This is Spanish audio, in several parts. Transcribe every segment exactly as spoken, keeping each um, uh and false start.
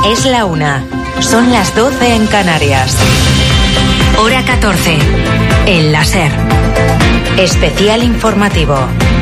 Es la una. Son las doce en Canarias. Hora catorce. El láser. Especial informativo.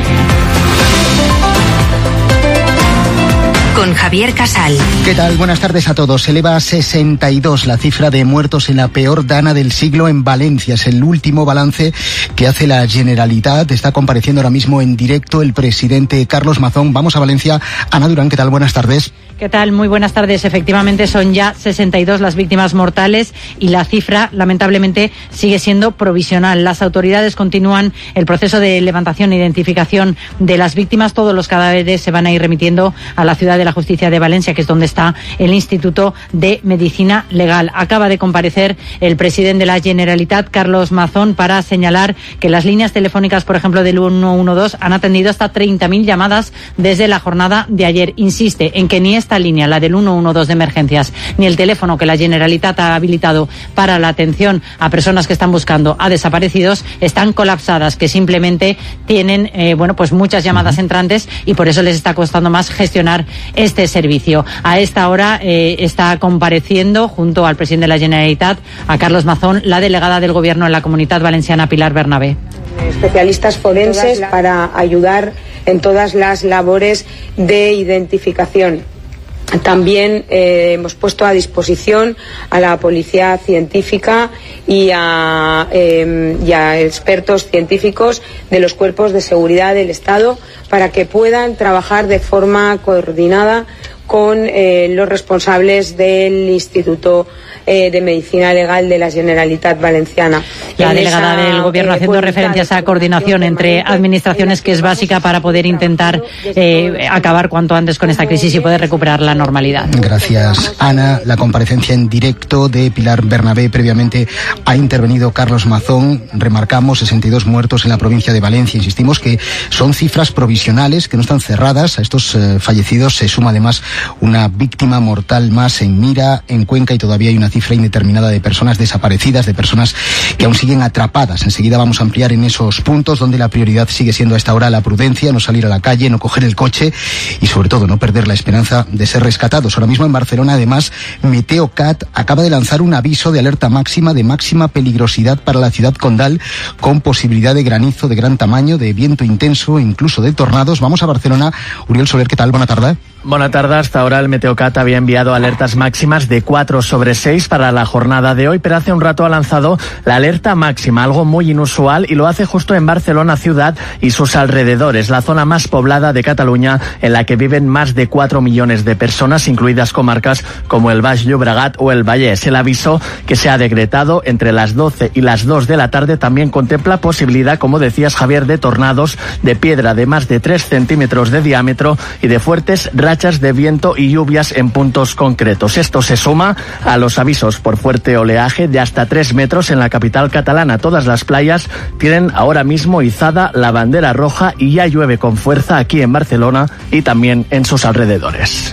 Con Javier Casal. ¿Qué tal? Buenas tardes a todos. Se eleva a sesenta y dos la cifra de muertos en la peor dana del siglo en Valencia. Es el último balance que hace la Generalitat. Está compareciendo ahora mismo en directo el presidente Carlos Mazón. Vamos a Valencia. Ana Durán, ¿qué tal? Buenas tardes. ¿Qué tal? Muy buenas tardes. Efectivamente, son ya sesenta y dos las víctimas mortales y la cifra, lamentablemente, sigue siendo provisional. Las autoridades continúan el proceso de levantación e identificación de las víctimas. Todos los cadáveres se van a ir remitiendo a la ciudad de la Justicia de Valencia, que es donde está el Instituto de Medicina Legal. Acaba de comparecer el presidente de la Generalitat, Carlos Mazón, para señalar que las líneas telefónicas, por ejemplo, del ciento doce han atendido hasta treinta mil llamadas desde la jornada de ayer. Insiste en que ni esta línea, la del ciento doce de emergencias, ni el teléfono que la Generalitat ha habilitado para la atención a personas que están buscando a desaparecidos están colapsadas, que simplemente tienen eh, bueno, pues muchas llamadas entrantes y por eso les está costando más gestionar este servicio. A esta hora eh, está compareciendo junto al presidente de la Generalitat, a Carlos Mazón, la delegada del Gobierno en la Comunitat Valenciana, Pilar Bernabé. Especialistas forenses para ayudar en todas las labores de identificación. También eh, hemos puesto a disposición a la policía científica y a, eh, y a expertos científicos de los cuerpos de seguridad del Estado para que puedan trabajar de forma coordinada con eh, los responsables del Instituto eh, de Medicina Legal de la Generalitat Valenciana. La delegada del Gobierno eh, haciendo referencia a esa coordinación entre administraciones que es básica para poder intentar eh, acabar cuanto antes con esta crisis y poder recuperar la normalidad. Gracias, Ana. La comparecencia en directo de Pilar Bernabé. Previamente ha intervenido Carlos Mazón. Remarcamos sesenta y dos muertos en la provincia de Valencia. Insistimos que son cifras provisionales, que no están cerradas. A estos eh, fallecidos se suma además una víctima mortal más en Mira, en Cuenca, y todavía hay una cifra indeterminada de personas desaparecidas, de personas que aún siguen atrapadas. Enseguida vamos a ampliar en esos puntos donde la prioridad sigue siendo a esta hora la prudencia, no salir a la calle, no coger el coche y sobre todo no perder la esperanza de ser rescatados. Ahora mismo en Barcelona, además, Meteocat acaba de lanzar un aviso de alerta máxima, de máxima peligrosidad para la ciudad condal, con posibilidad de granizo de gran tamaño, de viento intenso e incluso de tornados. Vamos a Barcelona. Uriel Soler, ¿qué tal? Buena tarde. Buena tarde. Hasta ahora el Meteocat había enviado alertas máximas de cuatro sobre seis para la jornada de hoy, pero hace un rato ha lanzado la alerta máxima, algo muy inusual, y lo hace justo en Barcelona ciudad y sus alrededores, la zona más poblada de Cataluña, en la que viven más de cuatro millones de personas, incluidas comarcas como el Baix Llobregat o el Vallès. El aviso, que se ha decretado entre las doce y las dos de la tarde, también contempla posibilidad, como decías, Javier, de tornados de piedra de más de tres centímetros de diámetro y de fuertes rachas de viento y lluvias en puntos concretos. Esto se suma a los avisos por fuerte oleaje de hasta tres metros en la capital catalana. Todas las playas tienen ahora mismo izada la bandera roja y ya llueve con fuerza aquí en Barcelona y también en sus alrededores.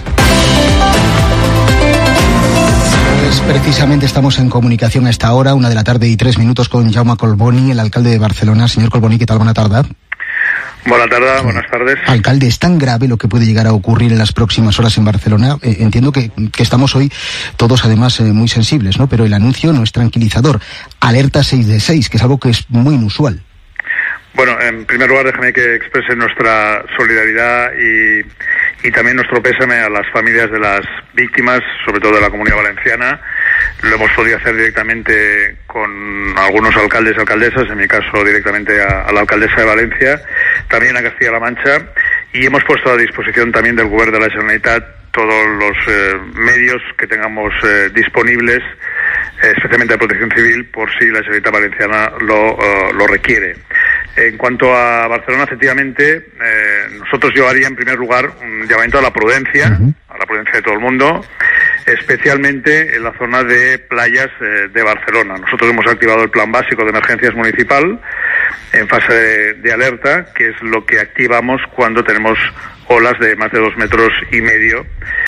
Pues precisamente estamos en comunicación a esta hora, una de la tarde y tres minutos, con Jaume Collboni, el alcalde de Barcelona. Señor Collboni, ¿qué tal? Buena tarde. Buenas tardes, buenas tardes. Alcalde, ¿es tan grave lo que puede llegar a ocurrir en las próximas horas en Barcelona? Eh, entiendo que, que estamos hoy todos además eh, muy sensibles, ¿no? Pero el anuncio no es tranquilizador. Alerta seis de seis, que es algo que es muy inusual. Bueno, en primer lugar, déjame que exprese nuestra solidaridad y, y también nuestro pésame a las familias de las víctimas, sobre todo de la Comunidad Valenciana. Lo hemos podido hacer directamente con algunos alcaldes y alcaldesas, en mi caso directamente a, a la alcaldesa de Valencia, también a Castilla-La Mancha, y hemos puesto a disposición también del Gobierno de la Generalitat todos los eh, medios que tengamos eh, disponibles, eh, especialmente de protección civil, por si la Generalitat Valenciana lo, uh, lo requiere. En cuanto a Barcelona, efectivamente, eh, nosotros yo haría en primer lugar un llamamiento a la prudencia, uh-huh. a la prudencia de todo el mundo, especialmente en la zona de playas eh, de Barcelona. Nosotros hemos activado el Plan Básico de Emergencias Municipal en fase de, de alerta, que es lo que activamos cuando tenemos olas de más de dos metros y medio